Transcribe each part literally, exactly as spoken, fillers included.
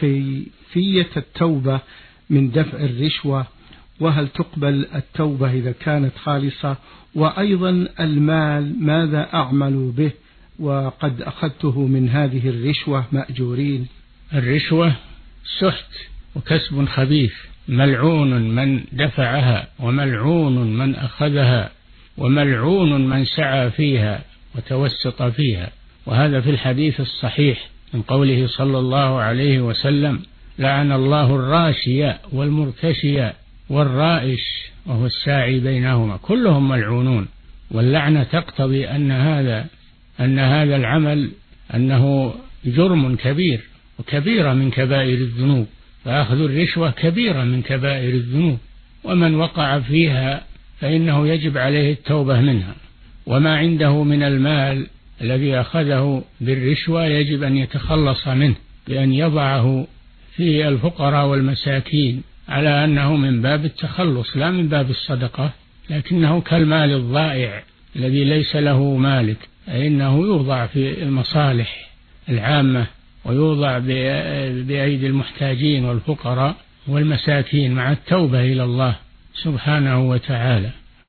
كيفية التوبة من دفع الرشوة، وهل تقبل التوبة إذا كانت خالصة؟ وأيضا المال ماذا أعمل به وقد أخذته من هذه الرشوة مأجورين؟ الرشوة سحت وكسب خبيث، ملعون من دفعها وملعون من أخذها وملعون من سعى فيها وتوسط فيها. وهذا في الحديث الصحيح من قوله صلى الله عليه وسلم: لعن الله الراشي والمرتشي والرائش وهو الساعي بينهما، كلهم ملعونون. واللعنة تقتضي أن هذا أن هذا العمل أنه جرم كبير وكبيرة من كبائر الذنوب، فأخذ الرشوة كبيرة من كبائر الذنوب، ومن وقع فيها فإنه يجب عليه التوبة منها. وما عنده من المال الذي أخذه بالرشوة يجب أن يتخلص منه بأن يضعه في الفقراء والمساكين، على أنه من باب التخلص لا من باب الصدقة، لكنه كالمال الضائع الذي ليس له مالك، فإنه يوضع في المصالح العامة ويوضع بأيدي المحتاجين والفقراء والمساكين مع التوبة إلى الله سبحانه وتعالى.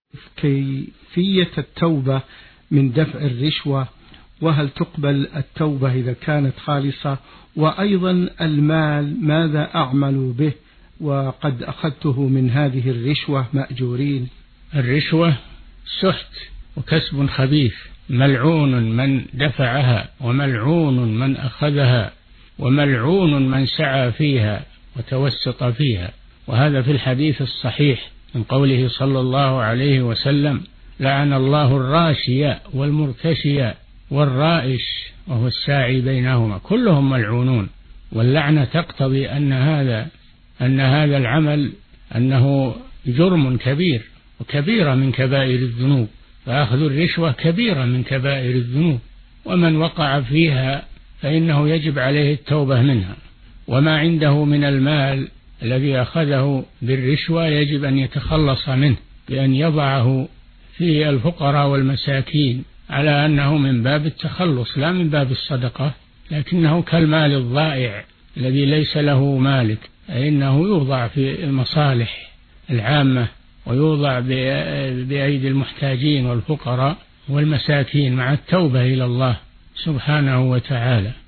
كيفية التوبة من دفع الرشوة، وهل تقبل التوبة إذا كانت خالصة؟ وأيضا المال ماذا أعمل به وقد أخذته من هذه الرشوة مأجورين؟ الرشوة سحت وكسب خبيث، ملعون من دفعها وملعون من أخذها وملعون من سعى فيها وتوسط فيها. وهذا في الحديث الصحيح من قوله صلى الله عليه وسلم: لعن الله الراشي والمرتشي والرائش وهو الساعي بينهما، كلهم ملعونون. واللعنة تقتضي أن هذا أن هذا العمل أنه جرم كبير وكبيرة من كبائر الذنوب، فأخذ الرشوة كبيرة من كبائر الذنوب، ومن وقع فيها فإنه يجب عليه التوبة منها. وما عنده من المال الذي أخذه بالرشوة يجب أن يتخلص منه بأن يضعه في الفقراء والمساكين، على أنه من باب التخلص لا من باب الصدقة، لكنه كالمال الضائع الذي ليس له مالك، فإنه يوضع في المصالح العامة ويوضع بأيدي المحتاجين والفقراء والمساكين مع التوبة إلى الله سبحانه وتعالى.